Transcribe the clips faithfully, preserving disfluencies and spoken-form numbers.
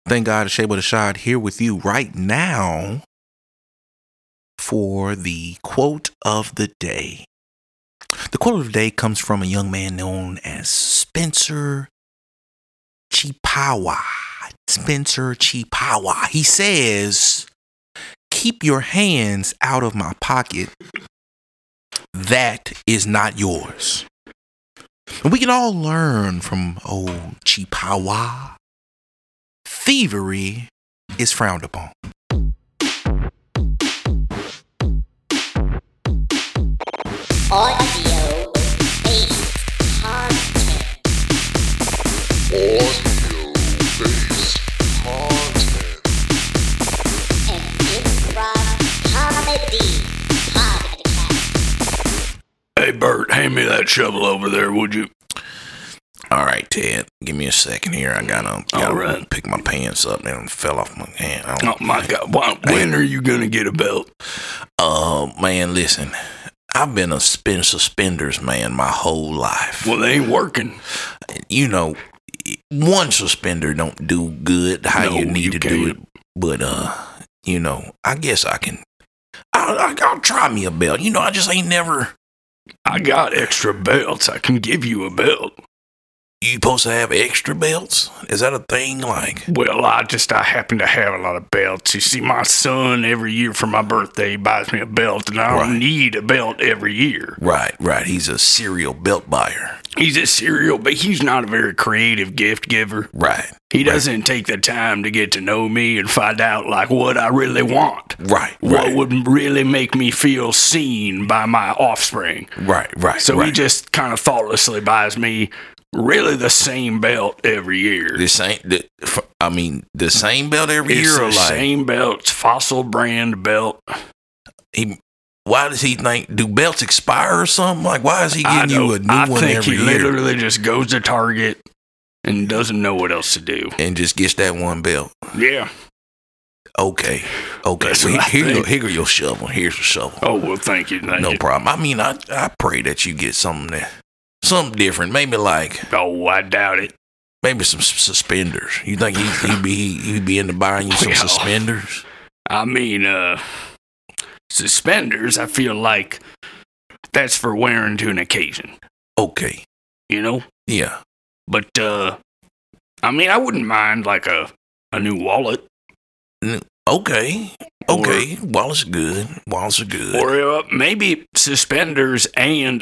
Thank God it's able to shine here with you right now for the quote of the day. The quote of the day comes from a young man known as Spencer Chipawa. Spencer Chipawa. He says, "Keep your hands out of my pocket. That is not yours." And we can all learn from old Chipawa. Thievery is frowned upon. Audio-based content. Audio-based content. An improv comedy podcast. Hey, Bert, hand me that shovel over there, would you? All right, Ted, give me a second here. I gotta, gotta All right. pick my pants up. They fell off my hand. I Oh, don't- my God. When, when are you going to get a belt? Uh, man, listen. I've been a spin suspenders man my whole life. Well, they ain't working. You know, one suspender don't do good how No, you need you to do it. can't. But uh, you know, I guess I can. I'll, I'll, I'll try me a belt. You know, I just ain't never. I got extra belts. I can give you a belt. You supposed to have extra belts? Is that a thing? Like, Well, I just, I happen to have a lot of belts. You see, my son, every year for my birthday, buys me a belt, and I don't Right. need a belt every year. right, right. He's a serial belt buyer. He's a serial, but he's not a very creative gift giver. Right. He doesn't take the time to get to know me and find out, like, what I really want. Right. What Right. would really make me feel seen by my offspring. Right. Right. So right. he just kind of thoughtlessly buys me really the same belt every year. the same. The, I mean, the same belt every It's year, the or like same belt, it's Fossil brand belt. he. Why does he think? Do belts expire or something? Like, why is he I getting you don't- a new I one think every he year literally just goes to Target and doesn't know what else to do. and just gets that one belt? Yeah. Okay. Okay. That's Well, what I here, you think. go, here go your shovel. Here's your shovel. Oh, well, thank you. Thank No you. problem. I mean, I I pray that you get something that, something different. Maybe like Oh, I doubt it. maybe some s- suspenders. You think he he'd be he'd be into buying you some Well, suspenders? I mean, uh, suspenders, I feel like that's for wearing to an occasion, Okay. you know? Yeah. But, uh, I mean, I wouldn't mind like a, a new wallet. Okay. Okay. Wallets are good. Wallets are good. Or uh, maybe suspenders and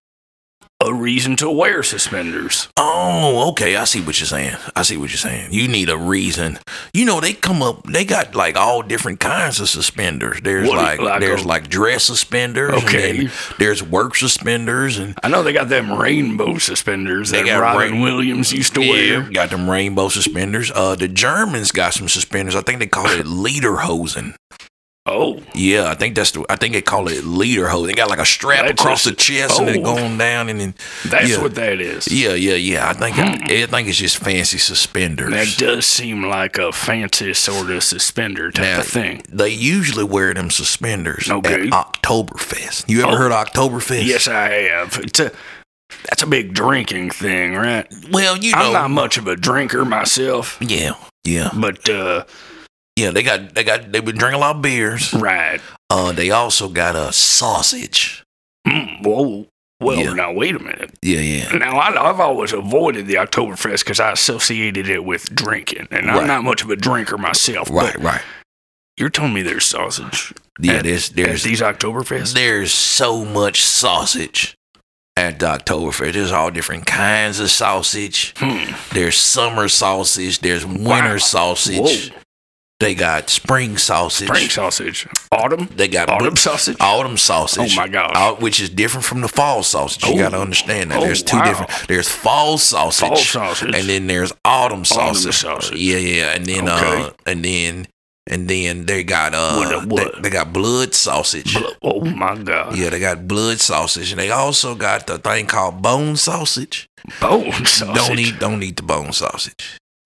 a reason to wear suspenders. Oh, okay. I see what you're saying. I see what you're saying. You need a reason. You know, they come up. They got like all different kinds of suspenders. There's What, like, like there's a- like dress suspenders. and Okay. then there's work suspenders, and I know they got them rainbow suspenders They that got Robin rain- Williams used to yeah, wear. got them rainbow suspenders. Uh, the Germans got some suspenders. I think they call it lederhosen. Oh, Yeah, I think that's the. I think they call it lederhosen. They got like a strap That's across a- the chest and then oh. going down, and then that's yeah. what that is. Yeah, yeah, yeah. I think I, I think it's just fancy suspenders. That does seem like a fancy sort of suspender type Now, of thing. They usually wear them suspenders Okay. at Oktoberfest. You ever Oh. heard of Oktoberfest? Yes, I have. It's a that's a big drinking thing, right? Well, you I'm know. not much of a drinker myself, Yeah, yeah, but uh, yeah. They got they got they would drink a lot of beers. right. Uh, they also got a sausage. Mm, whoa. Well, Yeah. now wait a minute. Yeah, yeah. Now I, I've always avoided the Oktoberfest because I associated it with drinking, and I'm Right. not much of a drinker myself. Right, but right. You're telling me there's sausage Yeah, at, there's at there's these Oktoberfest? there's so much sausage at the Oktoberfest. There's all different kinds of sausage. Hmm. There's summer sausage. There's winter Wow. sausage. Whoa. They got spring sausage. Spring sausage. Autumn? They got Autumn bl- sausage? Autumn sausage. Oh, my gosh. Uh, which is different from the fall sausage. You Oh. got to understand that. Oh, There's two wow. different. There's fall sausage. Fall sausage. And then there's autumn sausage. sausage. Yeah, yeah. And then uh Okay. and then and then they got uh What- what? They, they got blood sausage. Bl- Oh my God. Yeah, they got blood sausage. And they also got the thing called bone sausage. Bone sausage. Don't eat don't eat the bone sausage.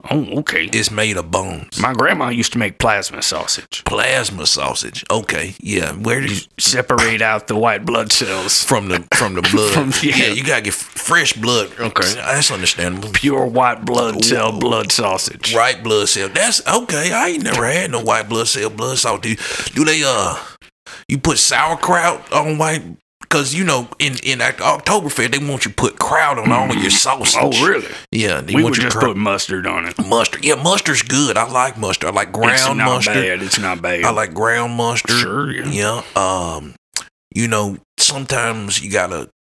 Oh, okay. It's made of bones. My grandma used to make plasma sausage. Plasma sausage. Okay, yeah. Where did you Separate out the white blood cells. from the from the blood? From- yeah. yeah. you gotta get f- fresh blood. Okay. That's understandable. Pure white blood cell Whoa. blood sausage. White blood cell. That's okay. I ain't never had no white blood cell blood sausage. Do, do they uh? You put sauerkraut on white? Because, you know, in, in Oktoberfest, they want you to put kraut on all of your sausage. Oh, really? Yeah. They We want would you just kraut- put mustard on it. mustard. Yeah, mustard's good. I like mustard. I like It's ground not mustard. bad. It's not bad. I like ground mustard. Sure, yeah. Yeah. Um, you know, sometimes you got to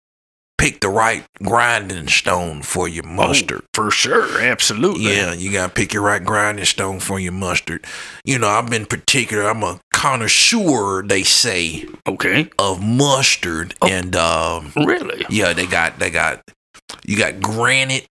pick the right grinding stone for your mustard. Oh, for sure. Absolutely. Yeah, you gotta pick your right grinding stone for your mustard. You know, I've been particular. I'm a connoisseur, they say, Okay. of mustard, Oh. and um, Really? yeah, they got they got you got granite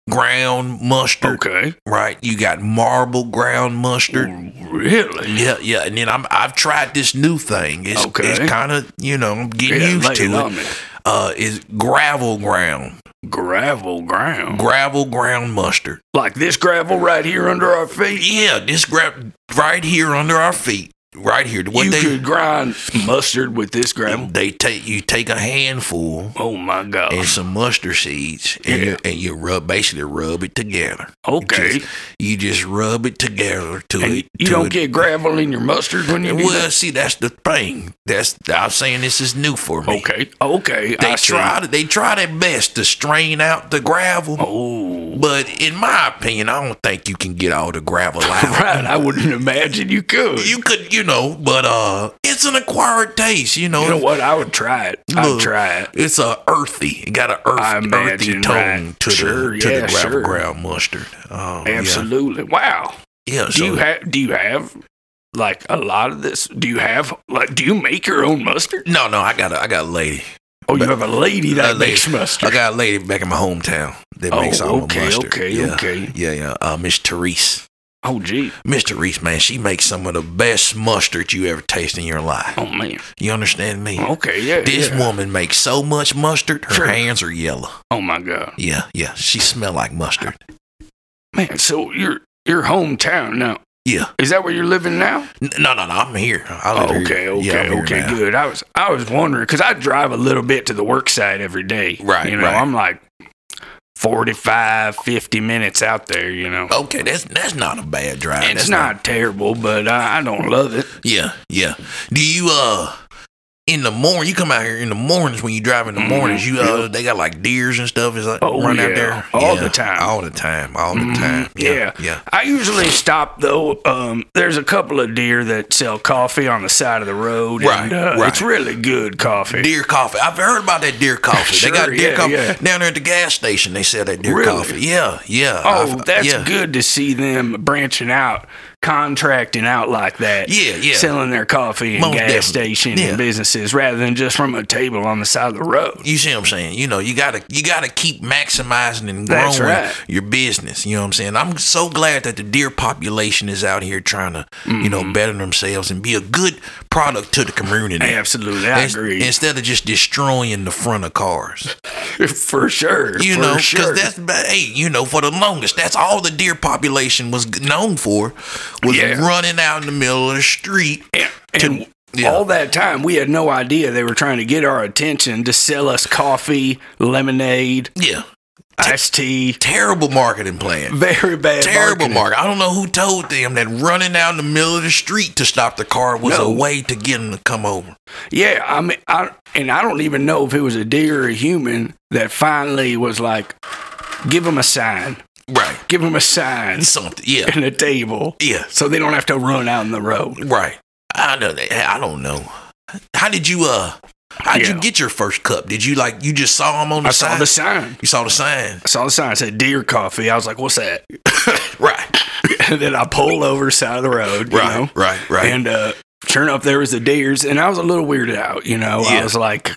ground mustard, Okay. right? You got marble ground mustard. Really? Yeah, yeah, and then I'm I've tried this new thing. It's Okay. it's kind of you know I'm getting Yeah, used lay to it on it. me. Uh, is gravel ground, Gravel ground. gravel ground mustard. Like this gravel right here under our feet? Yeah, this grab right here under our feet, right here. What you they could grind mustard with this gravel? they take you take a handful Oh, my gosh. and some mustard seeds, and Yeah. you and you rub basically rub it together. Okay. Just- you just rub it together to And it. you to don't it. get gravel in your mustard when you do Well, that? see, that's the thing. That's I'm saying this is new for me. Okay. Okay. They I see. try to, they try their best to strain out the gravel, Oh. but in my opinion, I don't think you can get all the gravel out. Right. I wouldn't imagine you could. You could, you know, but uh, it's an acquired taste, you know. You know what? I would try it. I'd Look, try it. It's a earthy. It got an earth, I earthy imagine, tone right. to Sure, the to yeah, the gravel sure. ground mustard. Oh, Absolutely. Wow. Yeah. yeah Do so, you have? Do you have like a lot of this? Do you have like? Do you make your own mustard? no, no, I got a, I got a lady. Oh, you have a lady that A lady. makes mustard. I got a lady back in my hometown that Oh, makes all okay, my mustard. okay, yeah, okay. Yeah, yeah. Uh, Miss Therese. Oh, gee. Miss Therese, man, she makes some of the best mustard you ever taste in your life. Oh, man. You understand me? Okay, yeah. This yeah. woman makes so much mustard, her Sure. hands are yellow. Oh my God, Yeah, yeah. She smell like mustard. man. So your your hometown now? Yeah. Is that where you're living now? N- No, no, no. I'm here. I live Oh, here. okay, okay, Yeah, I'm here okay, now. good. I was I was wondering because I drive a little bit to the work site every day. Right, You know, right. I'm like forty-five, fifty minutes out there. You know, Okay, that's that's not a bad drive. it's That's not terrible, but I, I don't love it. Yeah, yeah. Do you uh in the morning? You come out here in the mornings when you drive in the mornings. You uh they got like deers and stuff. Is like Oh, run out yeah. there All Yeah, the time. all the time, all the Mhm. time. Yeah. Yeah, yeah. I usually stop though. Um, there's a couple of deer that sell coffee on the side of the road. Right, and, uh, right. It's really good coffee. Deer coffee. I've heard about that deer coffee. Sure, they got deer yeah, coffee yeah. down there at the gas station. They sell that deer Really? coffee. Yeah, yeah. Oh, I've- that's yeah. good to see them branching out, contracting out like that. Yeah, yeah. Selling their coffee in Most gas definitely. station Yeah. and businesses rather than just from a table on the side of the road. You see what I'm saying? You know, you gotta you gotta keep maximizing and growing That's right. your business. You know what I'm saying? I'm so glad that the deer population is out here trying to, you Mm-hmm. know, better themselves and be a good product to the community. Absolutely, I Ins- agree. Instead of just destroying the front of cars. For sure. You for know, because sure. that's ba- hey, you know, for the longest, that's all the deer population was g- known for was Yeah. running out in the middle of the street. And, to- and yeah. all that time, we had no idea they were trying to get our attention to sell us coffee, lemonade, Yeah, iced tea. terrible marketing plan. Very bad. Terrible marketing. market. I don't know who told them that running out in the middle of the street to stop the car was No. a way to get them to come over. Yeah, I mean, I, and I don't even know if it was a deer or a human that finally was like, give them a sign. Right. Give them a sign Something. Yeah. and a table Yeah. so they don't have to run out in the road. Right. I know that. I don't know. How did you uh? How did Yeah. you get your first cup? Did you like you just saw them on the I sign? saw the sign. You saw the sign. I saw the sign. It said deer coffee. I was like, what's that? Right. And then I pulled over side of the road, you Right. know? Right. Right. And uh, sure enough, there was the deers, and I was a little weirded out. You know, I Yeah. was like,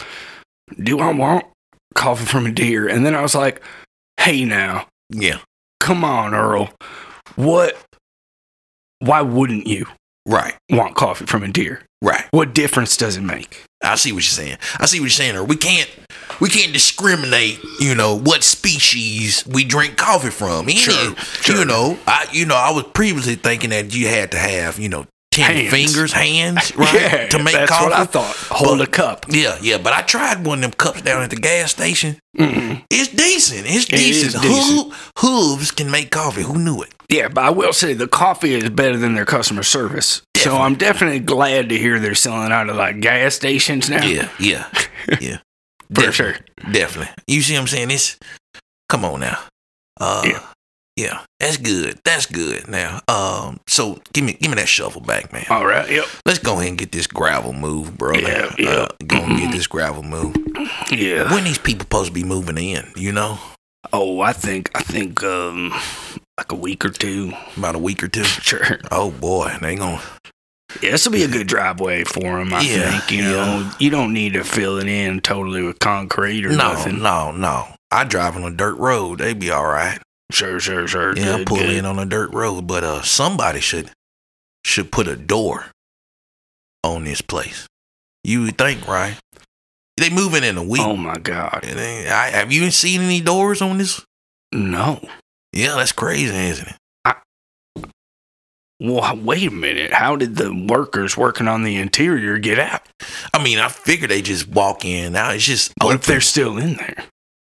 "Do I want coffee from a deer?" And then I was like, "Hey, now, yeah. come on, Earl. What? Why wouldn't you Right. want coffee from a deer? Right. What difference does it make? I see what you're saying. I see what you're saying. Or we can't we can't discriminate, you know, what species we drink coffee from. Any, Sure, sure. You know, I you know, I was previously thinking that you had to have, you know, ten Hands. fingers, hands, right? Yeah, to make that's coffee. what I thought. Hold But- a cup. Yeah, yeah. But I tried one of them cups down at the gas station. Mm-hmm. It's decent. It's It is decent. decent. Hoo- hooves can make coffee. Who knew it? Yeah, but I will say the coffee is better than their customer service. So I'm definitely glad to hear they're selling out of like gas stations now. Yeah, yeah, yeah. For Definitely, sure. Definitely. You see what I'm saying? It's come on now. Uh Yeah. yeah, that's good. That's good. Now, um, so give me give me that shovel back, man. All right. Yep. Let's go ahead and get this gravel moved, bro. Yeah, yeah. Uh, go and get this gravel moved. Yeah. When these people supposed to be moving in, you know? Oh, I think I think um like a week or two. About a week or two. Sure. Oh boy, they gonna Yeah, this will be a good driveway for them. I Yeah, think. You know, yeah. you don't need to fill it in totally with concrete or No, nothing. no, no. I drive on a dirt road. They be all right. Sure, sure, sure. Yeah, I Good, pull good. in on a dirt road, but uh, somebody should should put a door on this place. You would think, right? They moving in a week. Oh my God. It ain't- I, have you seen any doors on this? No. Yeah, that's crazy, isn't it? Well, wait a minute. How did the workers working on the interior get out? I mean, I figured they just walk in. Now it's just What if open. they're still in there?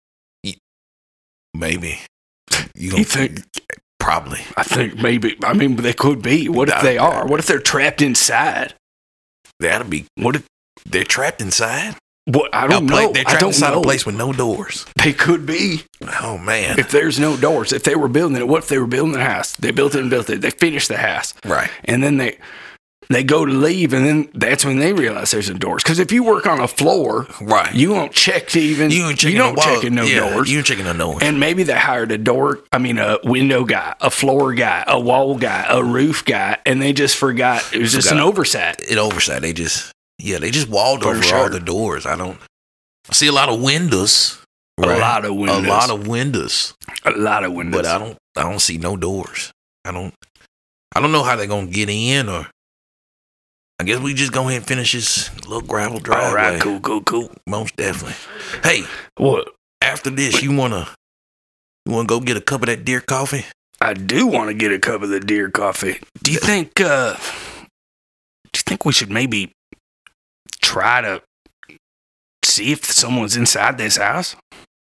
Maybe you You gonna think? probably. I think maybe. I mean, they could be. What if they are? What if they're trapped inside? That'll be. What if? They're trapped inside. What I A don't pla- know. They're I trapped don't inside know. a place with no doors. They could be. Oh man. If there's no doors, if they were building it, what if they were building a house? They built it and built it. They finished the house, Right. and then they they go to leave, and then that's when they realize there's no doors. Because if you work on a floor, Right. you won't check to even. You ain't checking you don't the wall. check in no yeah, doors. You ain't checking no doors. And maybe they hired a door, I mean, a window guy, a floor guy, a wall guy, a roof guy, and they just forgot. It was just an Forgot. oversight. it oversight. They just yeah, they just walled For over sure. all the doors. I don't I see a lot of windows. A lot of windows. A lot of windows. A lot of windows. But I don't I don't see no doors. I don't I don't know how they're gonna get in or I guess we just go ahead and finish this little gravel driveway. All right, cool, cool, cool. Most definitely. Hey, What? after this you wanna you wanna go get a cup of that deer coffee? I do want to get a cup of the deer coffee. Do you think, uh, do you think we should maybe try to see if someone's inside this house?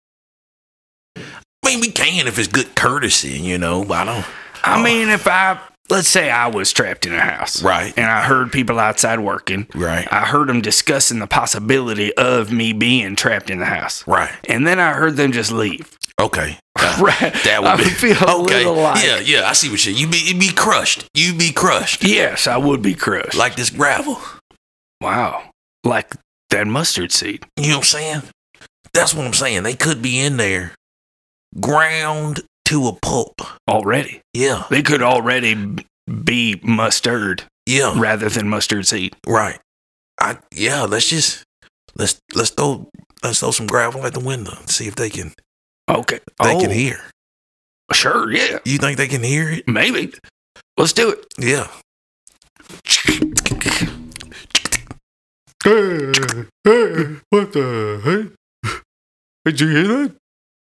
I mean we can if it's good courtesy, you know, but I don't I Oh. mean, if I, let's say I was trapped in a house. Right. And I heard people outside working. Right. I heard them discussing the possibility of me being trapped in the house. Right. And then I heard them just leave. Okay. That, Right. that would I be would feel a okay. little like- yeah, yeah. I see what you. You be you be crushed. You be crushed Yes, I would be crushed. like this gravel. wow. Like that mustard seed. You know what I'm saying? That's what I'm saying. They could be in there, ground to a pulp. Already. Yeah, They could already b- be mustard yeah. rather than mustard seed. Right. I yeah. Let's just let's let's throw let's throw some gravel at the window and see if they can Okay. they oh, can hear. Sure, yeah. You think they can hear it? Maybe. Let's do it. Yeah. Hey, hey, what the hey? Did you hear that?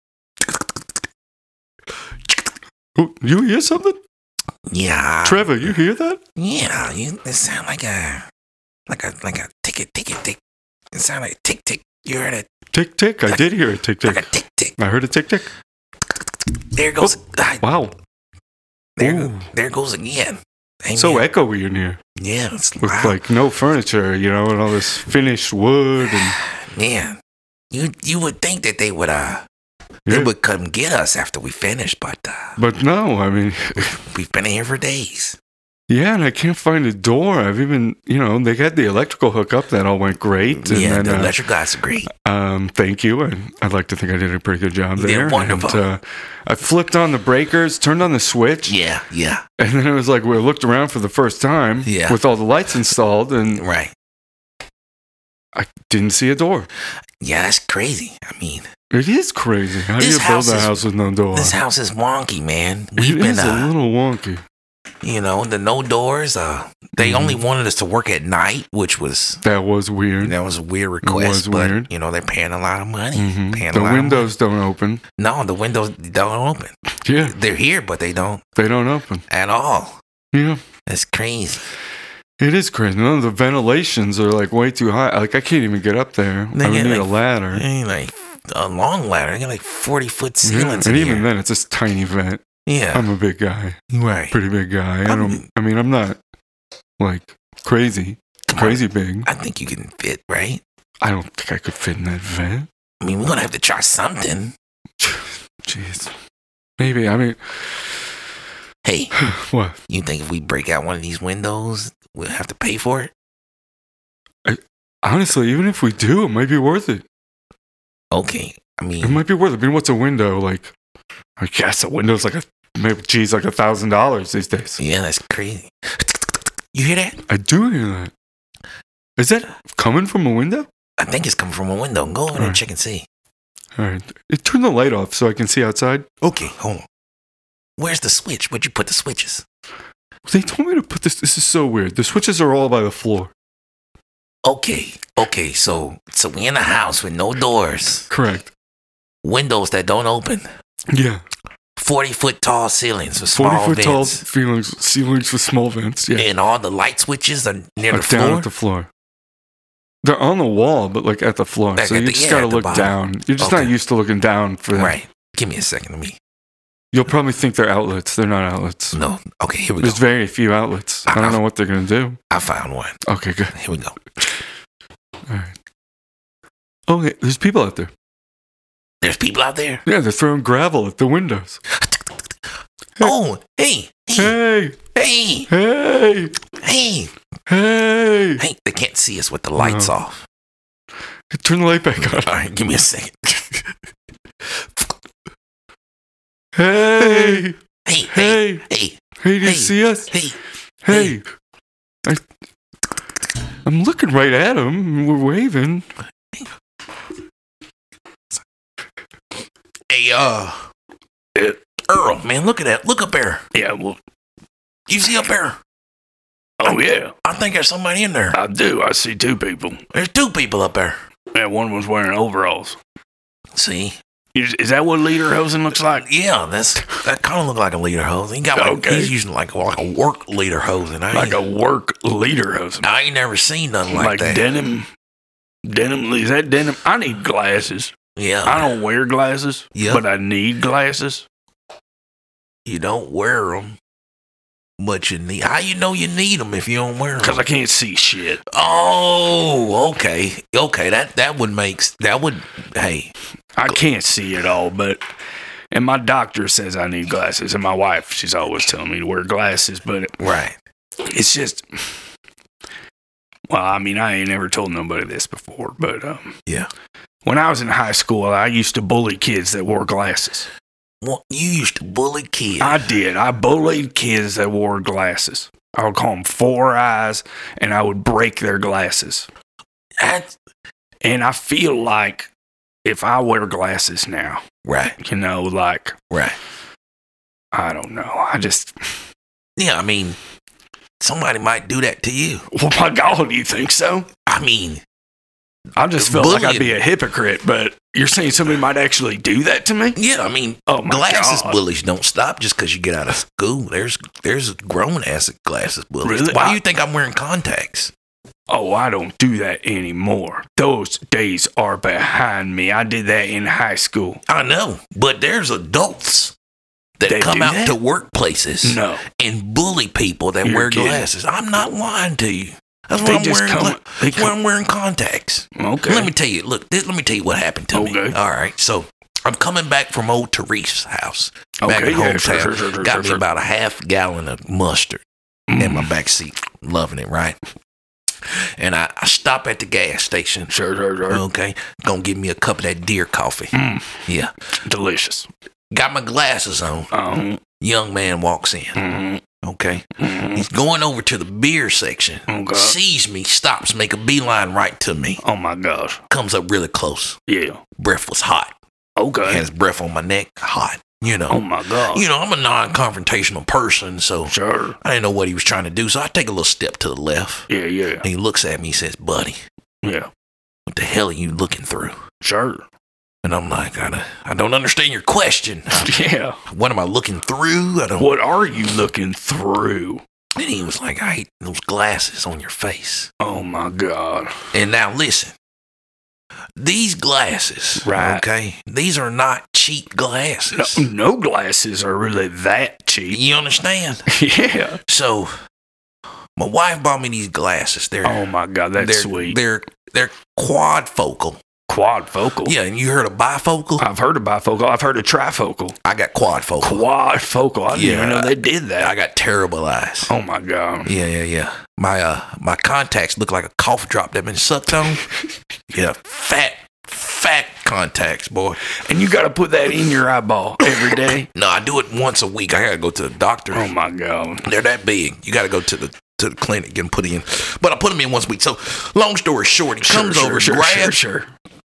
Oh, you hear something? Yeah. Trevor, you hear that? Yeah. You, it sound like a like a like a tick tick tick. It sound like tick tick. You heard it? Tick, tick. I did hear a tick, Like a tick. tick tick. I heard a tick, tick. There goes. ah, Wow. there, Ooh. there goes again. Amen. So echoey in here. yeah, it's With loud. like no furniture, you know, and all this finished wood and Man, you you would think that they would uh yeah. they would come get us after we finish, but uh, But no, I mean, we've been in here for days. yeah, and I can't find a door. I've even, you know, they had the electrical hookup. That all went great. And yeah, then, the uh, electric guys agree. Um, thank you. I, I'd like to think I did a pretty good job You did there. wonderful. And, uh, I flipped on the breakers, turned on the switch, Yeah, yeah, and then it was like we looked around for the first time Yeah. with all the lights installed, and right. I didn't see a door. Yeah, that's crazy. I mean, It is crazy. How do This you build house a is- house with no door? this house is wonky, man. It We've been, is a uh, little wonky. you know, the no doors. Uh, They Mhm. only wanted us to work at night, which was That was weird. that was a weird request. was but weird. you know, they're paying a lot of money. Mhm. Paying The a lot windows don't open. Of money. No, the windows don't open. Yeah, They're here, but they don't they don't open. at all. Yeah. That's crazy. It is crazy. No, the ventilations are like way too high. Like I can't even get up there. They I would get, need like, a ladder. I mean, like a long ladder. They got like forty foot Yeah. ceilings And in even here. then, it's just tiny vent. Yeah, I'm a big guy, right. pretty big guy. I I'm- don't. I mean, I'm not like crazy, crazy big. I think you can fit, right? I don't think I could fit in that vent. I mean, we're gonna have to try something. Jeez. Maybe. I mean, Hey, what? you think if we break out one of these windows, we'll have to pay for it? Honestly, even if we do, it might be worth it. Okay. I It mean, might be worth it. I mean, what's a window like? I guess a window's like a maybe, geez, like a thousand dollars these days. yeah, that's crazy. You hear that? I do hear that. Is that coming from a window? I think it's coming from a window. Go over there and Alright. check and see. All right. It, turn the light off so I can see outside. Okay, hold on. Where's the switch? Where'd you put the switches? They told me to put this. This is so weird. The switches are all by the floor. Okay, okay, so so we in a house with no doors, Correct. windows that don't open, Yeah. forty foot tall ceilings with small Forty foot tall vents, ceilings, ceilings with small vents. Yeah. and all the light switches are near Like the down floor. at the floor. They're on the wall, but like at the floor. Like so at you the- just yeah, gotta at the look bottom. down. You're just Okay. not used to looking down for that. Right. Give me a second. Let me. You'll probably think they're outlets. They're not outlets. No. Okay, here we There's go. very few outlets. I don't know what they're gonna do. I found one. Okay, good. Here we go. All right. Oh, hey, there's people out there. There's people out there. Yeah, they're throwing gravel at the windows. Oh, hey, hey, Hey, hey, hey, hey, hey! hey. They can't see us with the lights No. off. Turn the light back on. All right, give me a second. Hey, Hey, hey, hey, hey, hey! Do you Hey. see us? hey. Hey, I, I'm looking right at him. We're waving. Hey, uh, uh, Earl, man, look at that. Look up there. Yeah, well, You see up there? oh yeah, I think there's somebody in there. I do. I see two people. There's two people up there. Yeah, one was wearing overalls. See? Is, is that what lederhosen looks like? Yeah, that's that kind of look like a lederhose. He got like, Okay. he's using like, like a work lederhose, and I Like ain't, a work lederhosen. I ain't never seen nothing like, Like that. denim. Denim. Is that denim? I need glasses. Yeah, I don't wear glasses, Yeah. but I need glasses. you don't wear them, but you need. How you know you need them if you don't wear Because them? I can't see shit. Oh, okay, okay. That that would make that would. Hey, I can't see at all, but and my doctor says I need glasses, and my wife, she's always telling me to wear glasses, but right. it's just, well, I mean, I ain't never told nobody this before, but um, Yeah. when I was in high school, I used to bully kids that wore glasses. Well, you used to bully kids. I did. I bullied kids that wore glasses. I would call them four eyes, and I would break their glasses. That's And I feel like if I wear glasses now, right, you know, like, right. I don't know. I just, Yeah, I mean, somebody might do that to you. well, my God, do you think so? I mean, I just felt like I'd Bullying. be a hypocrite, but you're saying somebody might actually do that to me? yeah, I mean, Oh, my glasses God. bullies don't stop just because you get out of school. There's there's grown ass glasses bullies. Really? Why I- do you think I'm wearing contacts? Oh, I don't do that anymore. Those days are behind me. I did that in high school. I know, but there's adults that They come do out that? to workplaces No. and bully people that You're wear kidding. glasses. I'm not lying to you. That's why They I'm just wearing. come- gla- they that's why come- I'm wearing contacts. Okay. Let me tell you. Look, this, let me tell you what happened to me. Okay. All right, so I'm coming back from old Teresa's house. Back Okay, in yeah, hometown. sure, sure, sure, sure, Got sure, me sure. about a half gallon of mustard in my back seat, loving it. Right. And I, I stop at the gas station. Sure, sure, sure. Okay, gonna give me a cup of that deer coffee. Mm, Yeah, delicious. got my glasses on. Um, Young man walks in. mm, Okay, mm, he's going over to the beer section. Okay. Sees me, stops, make a beeline right to me. oh my gosh. Comes up really close. Yeah. Breath was hot. Okay. Had his breath on my neck, hot. You know. Oh my God. You know, I'm a non-confrontational person, so Sure. I didn't know what he was trying to do. So I take a little step to the left. Yeah, yeah, And he looks at me, he says, "Buddy, yeah. what the hell are you looking through?" Sure. And I'm like, I don't, I don't understand your question. Yeah. What am I looking through? I don't. What are you looking through? And he was like, "I hate those glasses on your face." Oh my God. And now listen, these glasses, Right. okay, these are not cheap No, glasses. no glasses are really that cheap. You understand? Yeah. So my wife bought me these glasses. They're Oh my God, that's they're, sweet. They're they're quadfocal. Quadfocal. Yeah, and you heard of bifocal? I've heard of bifocal. I've heard of trifocal. I got quadfocal. Quadfocal. I didn't Yeah. even know they did I that. got terrible eyes. Oh my God. Yeah, yeah, yeah. My uh my contacts look like a cough drop that been sucked on. Yeah, fat, fat contacts, boy. And you got to put that in your eyeball every day. No, I do it once a week. I gotta go to the doctor. Oh my God. They're that big. You gotta go to the to the clinic and put in. But I put them in once a week. So long story short, he comes Sure, over, sure, grabs, sure, sure.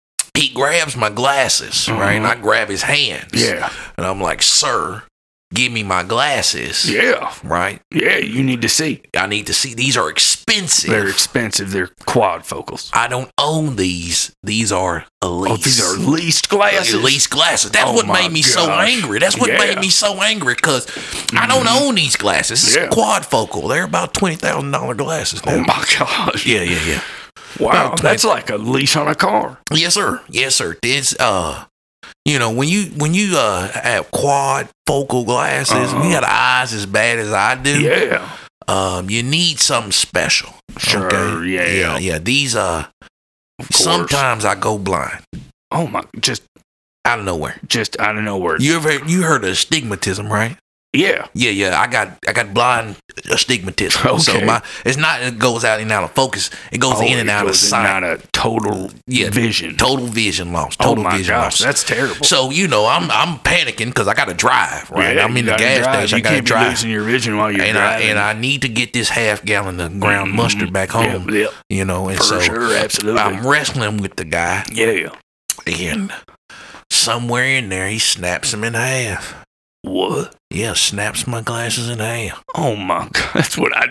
he grabs my glasses, right? And I Uh-huh. grab his hands. Yeah. And I'm like, "Sir, give me my glasses." Yeah. Right? Yeah. You need to see. I need to see. These are expensive. They're expensive. They're quadfocals. I don't own these. These are Elise. Oh, these are leased glasses. Elise glasses. That's Oh what my made me so gosh. angry. That's what Yeah. made me so angry because I don't own these glasses. It's Yeah. quadfocal. They're about twenty thousand dollars glasses now. Oh my gosh. Yeah, yeah, yeah. Wow. About That's like a leash on a car. Yes, sir. Yes, sir. This, uh, you know, when you when you uh have quad focal glasses, and you got eyes as bad as I do, Yeah. um, you need something special. Sure, yeah. yeah, yeah. These uh, Of course. sometimes I go blind Oh my. Just, out of nowhere. just out of nowhere. You ever you heard of astigmatism, right? Yeah. Yeah, yeah. I got I got blind astigmatism. So Okay. my it's not it goes out and out of focus. It goes Oh, in and it out of goes in sight. and out of total Yeah, vision. Total vision loss. Oh Total my vision gosh, loss. that's terrible. So you know, I'm I'm panicking because I got to drive. Right, Yeah, I'm in you the gotta gas drive. station. You I got to can't be drive, losing your vision while you're and I driving. and I need to get this half gallon of ground mustard back home. Yep, yep. You know, and For so sure, absolutely. I'm wrestling with the guy, yeah. and somewhere in there he snaps them in half. What? Yeah, snaps my glasses in half. Oh my god, that's what I.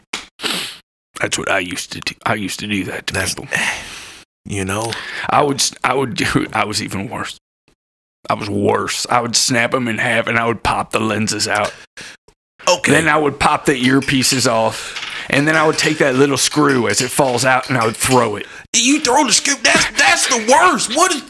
That's what I used to do. I used to do that to That's people. you know. I would. I would do. I was even worse. I was worse. I would snap them in half and I would pop the lenses out. Okay. Then I would pop the earpieces off. And then I would take that little screw as it falls out and I would throw it. You throw the scoop. That's that's the worst. What is?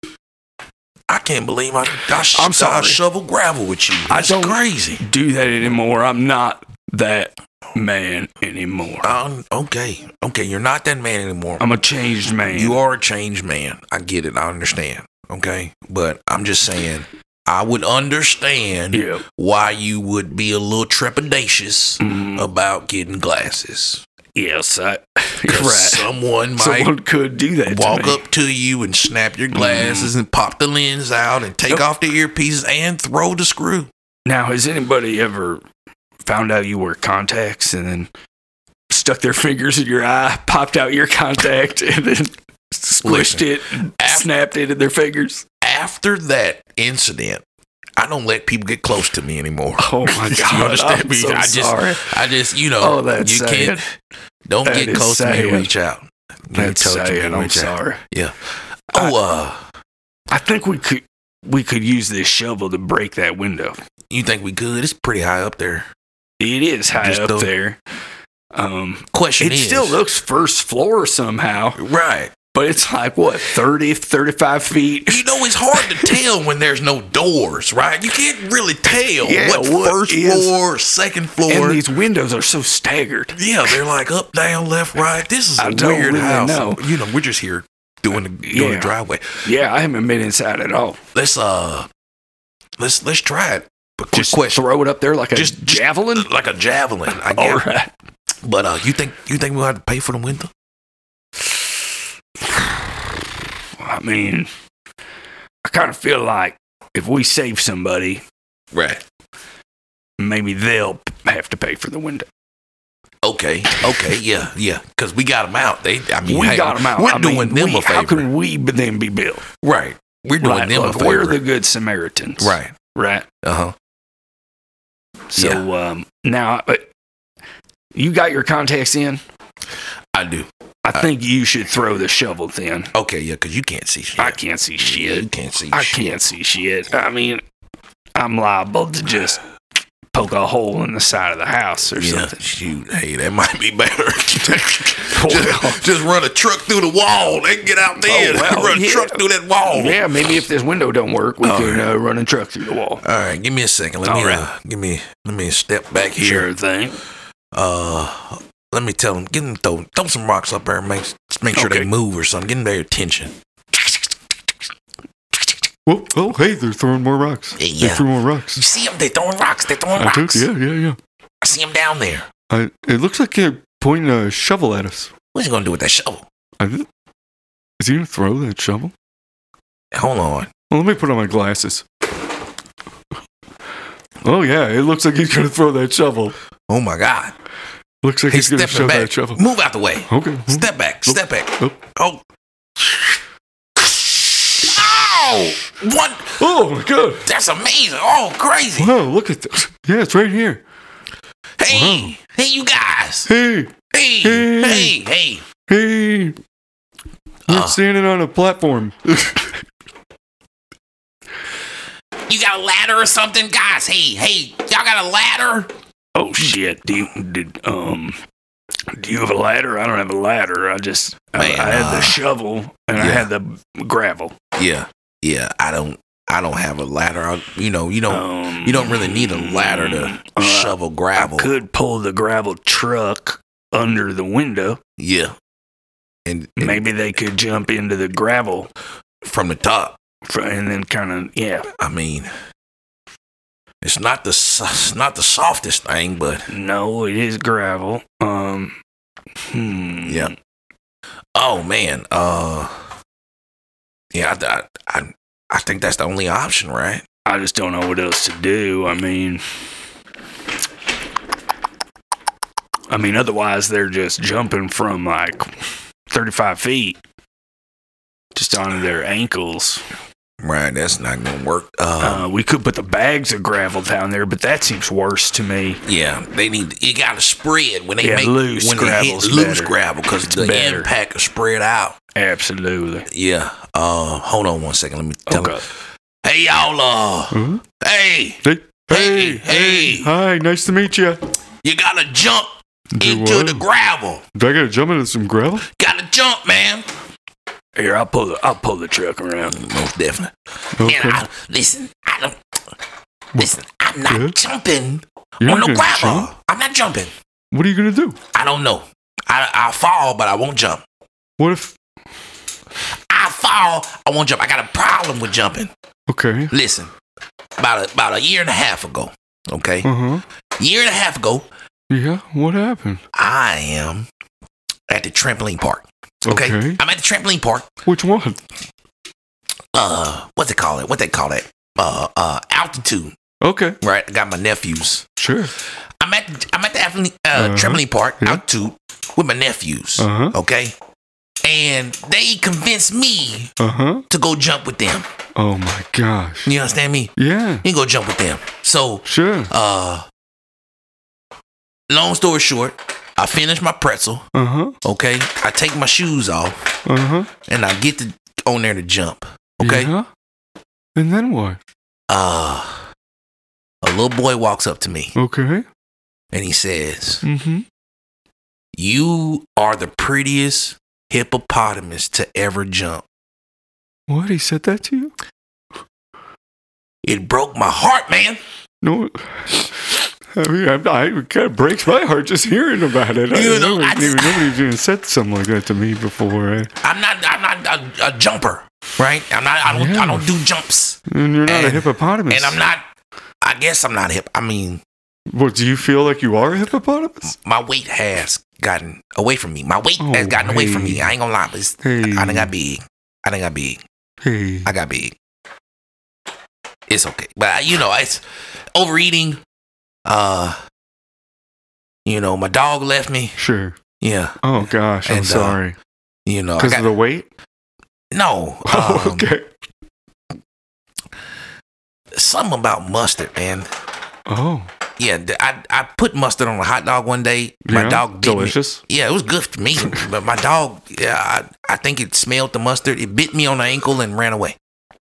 I can't believe I I, sh- I'm sorry. I shovel gravel with you. I That's don't- crazy. Do that anymore. I'm not that man anymore. Um, okay, okay. You're not that man anymore. I'm a changed man. You are a changed man. I get it. I understand. Okay, but I'm just saying. I would understand Yeah. why you would be a little trepidatious Mm, about getting glasses. yes, I, 'Cause right. someone might Someone could do that. walk to me. up to you and snap your glasses and pop the lens out and take Yep. off the earpieces and throw the screw. Now, has anybody ever found out you wear contacts and then stuck their fingers in your eye, popped out your contact, and then squished Listen, it, and af- snapped it in their fingers? After that incident, I don't let people get close to me anymore. Oh my You god! understand I'm me? so I just, sorry. I just, you know, Oh, that's you sad. can't. Don't That get is close to me. sad. Reach out. You That's told you to sad. I'm reach out. sorry. Yeah. Oh, uh, I think we could we could use this shovel to break that window. you think we could? It's pretty high up there. It is high Just up don't- there. Um, Question it is, still looks first floor somehow, right. but it's like what thirty, thirty-five feet. You know, it's hard to tell when there's no doors, right? You can't really tell Yeah, what, what first is- floor, second floor. And these windows are so staggered. yeah, they're like up, down, left, right. This is a I don't weird really house. know. You know, we're just here doing the doing Yeah. the driveway. Yeah, I haven't been inside at all. Let's uh, let's let's try it. But quick Just question, throw it up there like a Just- just- javelin. like a javelin, I All guess. right. But uh, you think you think we'll have to pay for the window? I mean, I kind of feel like if we save somebody, Right. maybe they'll have to pay for the window. Okay. Okay. Yeah. Yeah. Because we got them out. They. I mean, we hey, got them out. We're I doing mean, them we, a favor. How can we then be billed? right. We're doing Right, them look, a favor. we're the good Samaritans. right. right? Uh huh. So um, now, uh, you got your contacts in? I do. I think you should throw the shovel then. Okay, yeah, because you can't see shit. I can't see shit. You can't see I shit. can't see shit. I mean, I'm liable to just poke a hole in the side of the house or Yeah, something. shoot. Hey, that might be better. just, just run a truck through the wall. They can get out there. Oh, well, run a yeah. truck through that wall. Yeah, maybe if this window don't work, we All can right. uh, run a truck through the wall. All right, give me a second. Let All me right. uh, give me let me step back here. Sure thing. Uh, let me tell them. Get them throw throw some rocks up there. And make make sure Okay. they move or something. Get them their attention. Well, oh, hey, they're throwing more rocks. Yeah. They threw more rocks. You see them? They throwing rocks. They throwing I rocks. do. Yeah, yeah, yeah. I see them down there. I, it looks like they're pointing a shovel at us. What's he gonna do with that shovel? I, is he gonna throw that shovel? Hold on. Well, let me put on my glasses. Oh yeah, it looks like he's gonna throw that shovel. Oh my God. Looks like He's he's, gonna stepping shove that back. shovel. Move out the way. Okay. Step back. Step back. Oh. Oh. Oh! What? Oh my god! That's amazing. Oh, crazy. Wow, look at this. Yeah, it's right here. Hey, Wow. hey, you guys. Hey, Hey, Hey. hey, hey. hey! We're Uh. standing on a platform. You got a ladder or something, guys? Hey, hey, y'all got a ladder? Oh shit! Do you did um? Do you have a ladder? I don't have a ladder. I just I, Man, I had uh, the shovel and I yeah. had the gravel. Yeah, yeah. I don't, I don't have a ladder. I, you know, you don't, Um, you don't really need a ladder to uh, shovel gravel. I could pull the gravel truck under the window. Yeah, and, and Maybe they could jump into the gravel from the top. fr- and then kind of yeah. I mean, it's not the, so- it's not the softest thing, but No, it is gravel. Um. Hmm. yeah. Oh man. Uh. Yeah, I, I, I think that's the only option, right? I just don't know what else to do. I mean, I mean, otherwise they're just jumping from like thirty-five feet just onto their ankles. Right. That's not gonna work. Uh. Uh, we could put the bags of gravel down there, but that seems worse to me. Yeah, they need. You got to spread when they Yeah, make loose when they hit gravel's loose better. gravel because It's the better. impact is spread out. Absolutely. Yeah. Uh, hold on one second. Let me tell Okay. them. Hey y'all. Uh, Huh? hey, Hey, Hey, hey, hey. Hi, nice to meet you. you gotta jump Do into what? the gravel. Do I gotta jump into some gravel? Gotta jump, man. Here, I'll pull the I'll pull the truck around. Most definitely. Okay. And I, listen, I don't. Listen, I'm not Yeah? jumping You're on not the gonna gravel. jump? I'm not jumping. What are you gonna do? I don't know. I I'll fall, but I won't jump. What if? I fall. I won't jump. I got a problem with jumping. Okay. Listen, about a, about a year and a half ago, okay? Uh huh. Year and a half ago, Yeah. What happened? I am at the trampoline park. Okay, Okay. I'm at the trampoline park. Which one? Uh, what they call it? What they call it? Uh, uh, altitude. Okay. Right. I got my nephews. Sure. I'm at I'm at the athlete, uh, Uh-huh. trampoline park Yeah. altitude with my nephews. Uh huh. Okay, and they convinced me Uh huh. to go jump with them. Oh my gosh. You understand me? Yeah. You go jump with them. So, Sure. uh, long story short, I finish my pretzel. Uh huh. Okay, I take my shoes off Uh huh. and I get to, on there to jump. Okay, Yeah. And then what? uh, a little boy walks up to me Okay. and he says, Mm-hmm. "You are the prettiest hippopotamus to ever jump." What? He said that to you? It broke my heart, man. No. I mean, I, I, it kind of breaks my heart just hearing about it. I, You know, nobody, I just- nobody's even said something like that to me before. eh? I'm not. I'm not a, a jumper, right? I'm not. I don't. Yeah. I don't do jumps, And you're not a And- hippopotamus. and I'm not. I guess I'm not hip. I mean, What, do you feel like you are a hippopotamus? my weight has gotten away from me. My weight Oh, has gotten away from me. hey. I ain't gonna lie, but it's, Hey. I done got big. I done got big. Hey. I got big. It's okay, but you know, it's overeating. Uh, you know, my dog left me. Sure. Yeah, Oh, gosh. I'm And, uh, sorry. you know, I Because got, of the weight? no. Oh, um, okay. something about mustard, man. Oh, Yeah, th- I I put mustard on a hot dog one day. My yeah? dog bit Delicious. me. Yeah, it was good for me, but my dog, yeah, I, I think it smelled the mustard. It bit me on the ankle and ran away.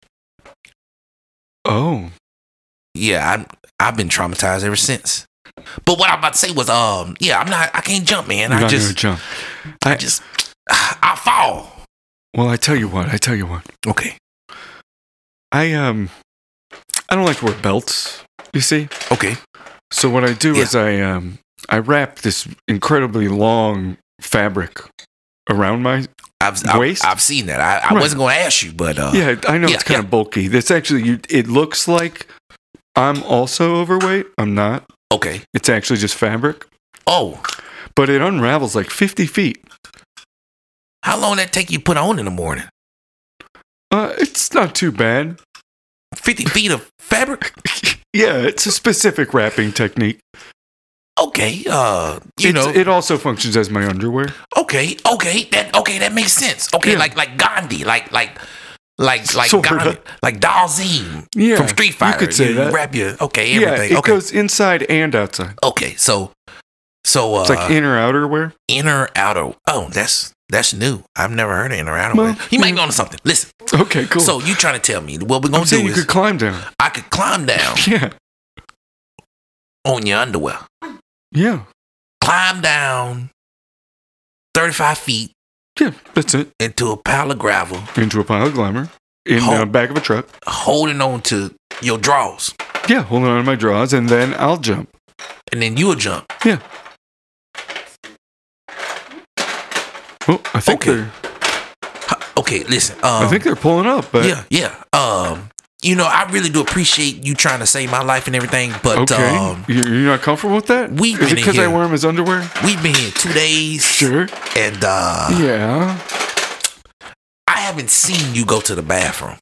Oh, Yeah, I I've been traumatized ever since. But what I'm about to say was, um, yeah, I'm not. I can't jump, man. you're I not just, gonna jump. I I, just, I fall. well, I tell you what. I tell you what. Okay, I um, I don't like to wear belts. You see. okay. So what I do Yeah. is I um I wrap this incredibly long fabric around my I've I, Waist? I've seen that. I, I Right. wasn't going to ask you, but uh, yeah I know yeah, it's kind yeah. of bulky. That's actually you. It looks like I'm also overweight. I'm not. okay. It's actually just fabric, Oh, but it unravels like fifty feet. how long that take you to put on in the morning? Uh, it's not too bad. Fifty feet of fabric. Yeah, it's a specific wrapping technique. Okay, uh, you It's- know, it also functions as my underwear. okay, okay, that okay, that makes sense. Okay, Yeah. like like Gandhi, like like like like Sorta. Gandhi, like Dalzim Yeah, from Street Fighter. you could say that. Wrap your okay, Yeah, everything. it okay, goes inside and outside. okay, so so uh, It's like inner outerwear. inner outer. Oh, that's that's new. I've never heard of inner outer. Well, you might yeah. be on to something. Listen, Okay, cool. so you trying to tell me what we're gonna I'm saying do you is could climb down. I could climb down Yeah, on your underwear, yeah, climb down thirty-five feet yeah. That's it. into a pile of gravel, Into a pile of glamour in Ho- the back of a truck. holding on to your drawers, Yeah, holding on to my drawers, and then I'll jump. and then you will jump. Yeah. Oh, I think Okay. they're. Okay, listen. Um, I think they're pulling up, but yeah, yeah. Um, you know, I really do appreciate you trying to save my life and everything, but okay. um, you're, you're not comfortable with that? we've Is been it in because I here. wear them as underwear? we've been here two days, Sure. and uh, Yeah. I haven't seen you go to the bathroom.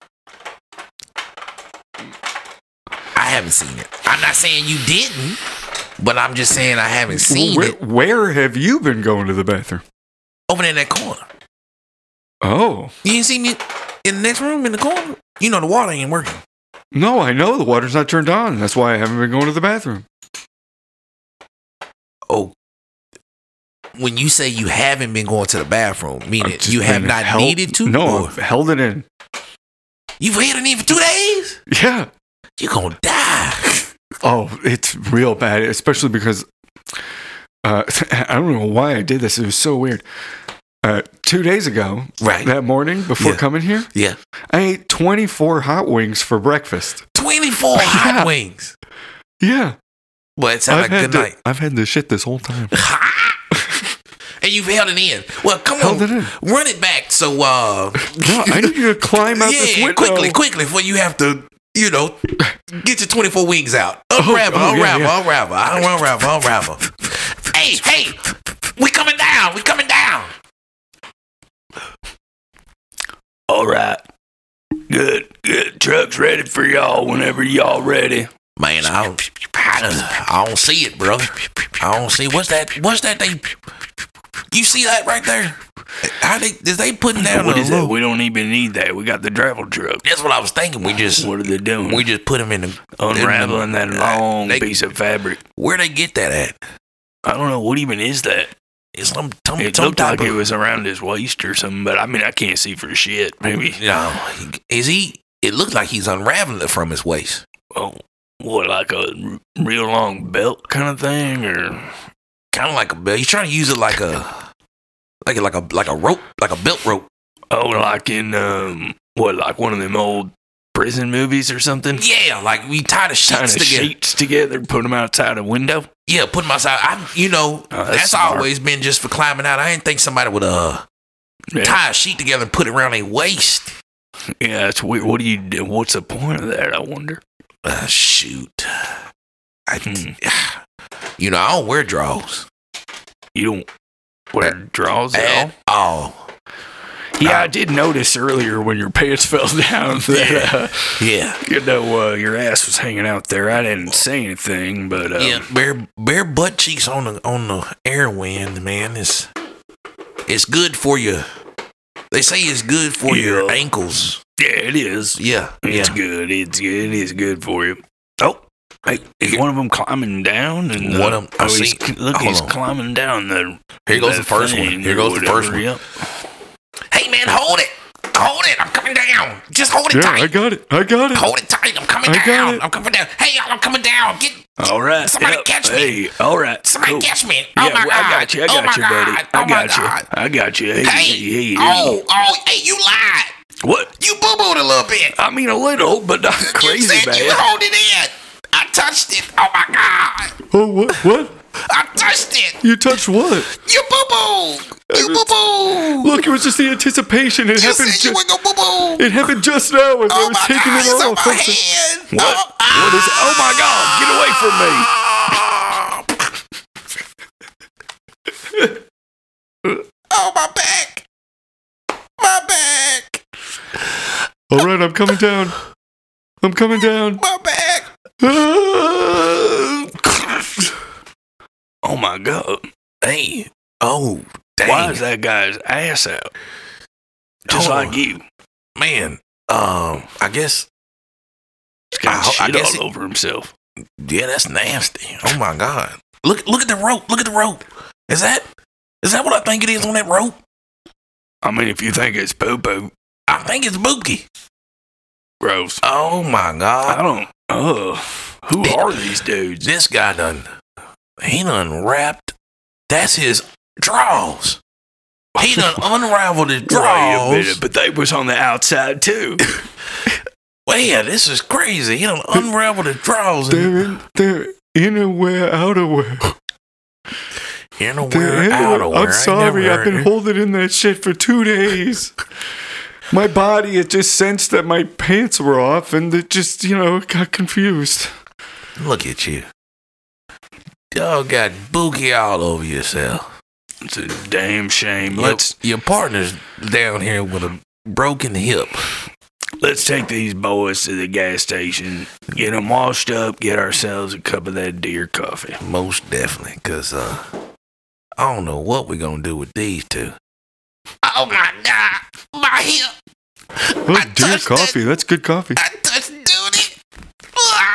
I haven't seen it. I'm not saying you didn't, but I'm just saying I haven't seen where, it where have you been going to the bathroom? over there in that corner. Oh. You didn't see me in the next room in the corner? You know the water ain't working. No, I know the water's not turned on. That's why I haven't been going to the bathroom. Oh, when you say you haven't been going to the bathroom, meaning I've just you have been not held- needed to? No, Or I've held it in. you've had it in for two days? Yeah. You're gonna die. Oh, it's real bad, especially because uh, I don't know why I did this. It was so weird. Uh, two days ago, Right. that morning before Yeah. coming here, Yeah. I ate twenty-four hot wings for breakfast. twenty-four Yeah. hot wings. Yeah. Well, it sounds I've, like had good the, night. I've had this shit this whole time. And you've held it in. Well, come Held on. it in. Run it back so uh No, I need you to climb out this yeah, window. quickly, quickly before you have to, you know, get your twenty-four wings out. Unravel, oh, yeah, unravel, yeah. unravel, unravel, unravel. Hey, hey, we coming down, we coming down. All right. Good. Good. Truck's ready for y'all whenever y'all ready. Man, I don't, I don't see it, brother. I don't see what's that. What's that? They, you see that right there? How they? Is they putting down What a is that? little? We don't even need that. We got the travel truck. That's what I was thinking. We just, What are they doing? we just put them in the Unraveling that long They- piece of fabric. Where they get that at? I don't know. What even is that? It's some, some, It some looked type like it of. was around his waist or something, but I mean, I can't see for shit. Maybe. No, is he? It looks like he's unraveling it from his waist. Oh, what, like a r- real long belt kind of thing? Or. Kind of like a belt. He's trying to use it like a, like a, like a, like a rope, like a belt rope. Oh, like in, um, what, like one of them old prison movies or something? Yeah, like we tie the Tying sheets the together. sheets together, put them outside a window. Yeah, put them outside. I, you know, Oh, that's that's, smart. always been just for climbing out. I didn't think somebody would uh Yeah, tie a sheet together and put it around their waist. yeah, that's weird. What do you do? What's the point of that? I wonder. Uh, shoot, I, Hmm. you know, I don't wear drawers You don't wear drawers at all? at all. Yeah, Uh, I did notice earlier when your pants fell down that, uh, Yeah, you know, uh, your ass was hanging out there. I didn't say anything, but um, yeah, bare bare butt cheeks on the on the air wind, man. It's it's good for you. They say it's good for your Yeah. ankles. Yeah, it is. Yeah, It's yeah. good. It's good. It is good for you. Oh, hey, is one of them climbing down? And One uh, of 'em- I oh, he's, see- look, hold he's on. climbing down the. Here goes that the first one. thing Here or goes the first whatever. one. Yep. Hey, man, hold it. Hold it. I'm coming down. Just hold it Yeah, tight. I got it. I got it. Hold it tight. I'm coming I got down. it. I'm coming down. Hey, y'all, I'm coming down. Get All right. Somebody yep. catch me. Hey, all right. somebody cool. catch me. Oh Yeah, my well, god. I got you. I oh got my you, buddy. God. I oh my got you. God. I got you. Hey, Hey. hey, hey, oh, oh, hey, you lied. What? You boo booed a little bit. I mean, a little, but not you crazy said you bad. hold it in. I touched it. Oh my god. Oh, what? What? I touched it. You touched what? You boo boo. You boo boo. Look, it was just the anticipation. It You happened. said you Ju- were gonna boo boo. it happened just now as I Oh was my taking god, it it's on off. my I was like, hand. What? Oh, What is? Oh my God! Get away from me! Oh, my back. My back. All right, I'm coming down. I'm coming down. My back. Oh my God! Hey. Oh, dang. Why is that guy's ass out? Just Oh. like you. Man, um, I guess, He's got I ho- I shit guess all it- over himself. yeah, that's nasty. Oh my god. Look, look at the rope. Look at the rope. Is that, is that what I think it is on that rope? I mean, if you think it's poo poo, I think it's Bookie. gross. Oh my I god. don't. Ugh. Who are these dudes? This guy done, he done wrapped, that's his drawers. He done unraveled his Wait a minute, drawers. but they was on the outside too. Well, yeah, this is crazy. He done unraveled his drawers. And They're in, they're innerwear, outerwear. They're innerwear, innerwear. outerwear. I I'm ain't sorry. never I've been heard- holding in that shit for two days. My body, it just sensed that my pants were off, and it just, you know, got confused. Look at you. Y'all got Bookie all over yourself. It's a damn shame. Your- Let's your partner's down here with a broken hip. let's take these boys to the gas station, get them washed up, get ourselves a cup of that deer coffee. Most definitely, because uh, I don't know what we're going to do with these two. Oh my God. My hip. Oh, I dear touched coffee. That's good coffee. I touched duty. Ah!